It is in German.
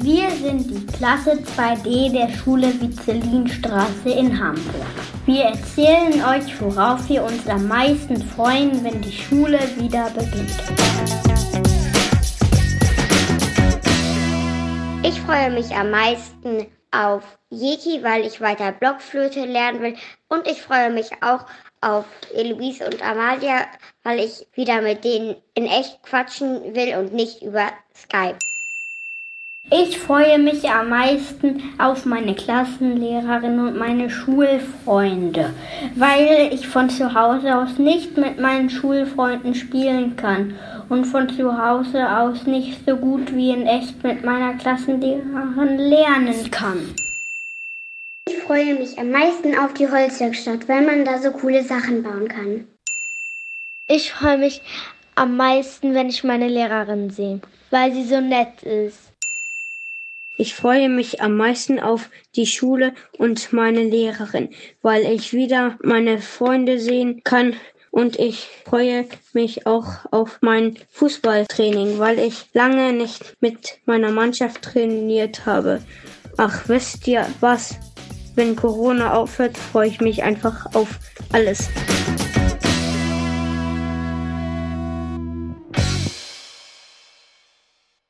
Wir sind die Klasse 2D der Schule Vizelinstraße in Hamburg. Wir erzählen euch, worauf wir uns am meisten freuen, wenn die Schule wieder beginnt. Ich freue mich am meisten auf Yeti, weil ich weiter Blockflöte lernen will. Und ich freue mich auch auf Eloise und Amalia, weil ich wieder mit denen in echt quatschen will und nicht über Skype. Ich freue mich am meisten auf meine Klassenlehrerin und meine Schulfreunde, weil ich von zu Hause aus nicht mit meinen Schulfreunden spielen kann und von zu Hause aus nicht so gut wie in echt mit meiner Klassenlehrerin lernen kann. Ich freue mich am meisten auf die Holzwerkstatt, weil man da so coole Sachen bauen kann. Ich freue mich am meisten, wenn ich meine Lehrerin sehe, weil sie so nett ist. Ich freue mich am meisten auf die Schule und meine Lehrerin, weil ich wieder meine Freunde sehen kann. Und ich freue mich auch auf mein Fußballtraining, weil ich lange nicht mit meiner Mannschaft trainiert habe. Ach, wisst ihr was? Wenn Corona aufhört, freue ich mich einfach auf alles.